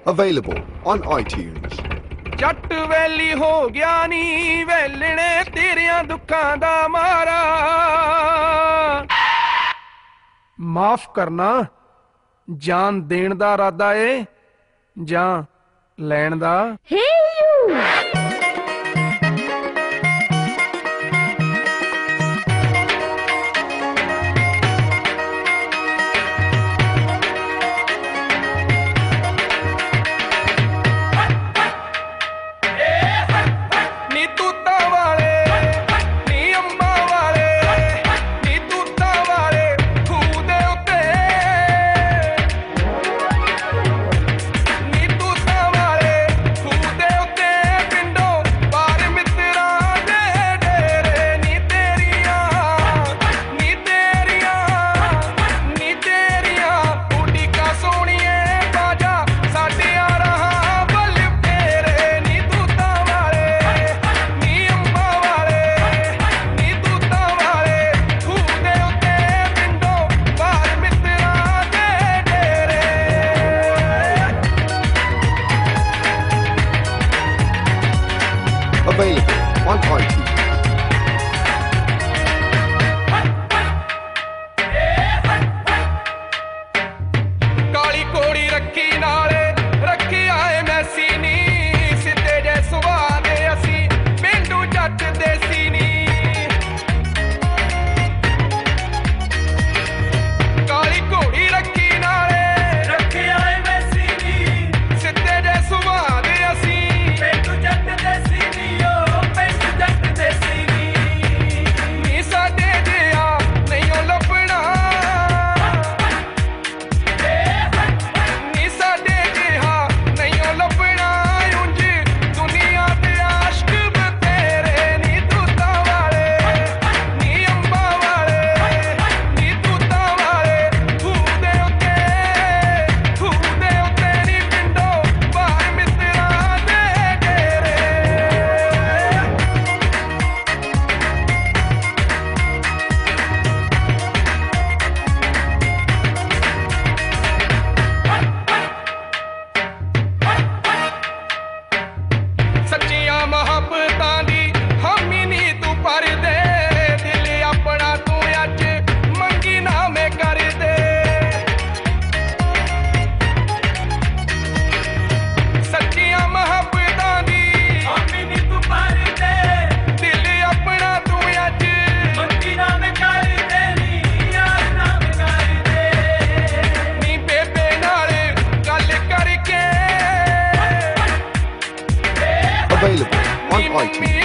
Available on iTunes. ਜੱਟ ਵੈਲੀ ਹੋ ਗਿਆ ਨੀ ਵੈਲਣੇ ਤੇਰਿਆਂ ਦੁੱਖਾਂ ਦਾ ਮਾਰਾ ਮਾਫ ਕਰਨਾ ਜਾਨ ਦੇਣ ਦਾ ਇਰਾਦਾ ਏ ਜਾਂ ਲੈਣ ਦਾ Hey you! Available on iTunes. ਕਾਲੀ ਕੋੜੀ ਰੱਖੀ ਨਾਲੇ ਰੱਖਿਆ ਏ ਮੈਸੀ ਨੀ ਸਿੱਧੇ ਜੇ ਸੁਭਾਅ ਦੇ ਅਸੀਂ ਪਿੰਡੂ ਜੱਟ ਦੇਸੀ ਨੀ ਕਾਲੀ ਕੋੜੀ ਰੱਖੀ ਨਾਲੇ ਰੱਖਿਆ ਏ ਮੈਸੀ ਨੀ ਸਿੱਧੇ ਜੇ ਸੁਭਾਅ ਦੇ ਅਸੀਂ ਪਿੰਡੂ ਜੱਟ ਦੇਸੀ ਨੀ ਓ ਪਿੰਡੂ ਜੱਟ ਦੇਸੀ ਨੀ ਸਾਡੇ ਜਿਹਾ ਨਹੀਂ ਓ ਲੱਭਣਾ ਮੁਹੱਬਤਾਂ ਦੀ ਹਾਮੀ ਨੀ ਤੂੰ ਪਰਦੇ ਦਿਲ ਆਪਣਾ ਤੂੰ ਅੱਜ ਮੰਗੀ ਨਾ ਮੈਂ ਕਰ ਦੇ ਸੱਚੀਆਂ ਮੁਹੱਬਤਾਂ ਦੀ ਹਾਮੀ ਨੀ ਤੂੰ ਪਰਦੇ ਦਿਲ ਆਪਣਾ ਤੂੰ ਅੱਜ ਮੰਗੀ ਨਾ ਮੈਂ ਕਰ ਦੇ ਨੀ ਯਾਰ ਨਾ ਮੈਂ ਕਰ ਦੇ ਨੀ ਬੇਬੇ ਨਾਲ ਗੱਲ ਕਰਕੇ Available on iTunes.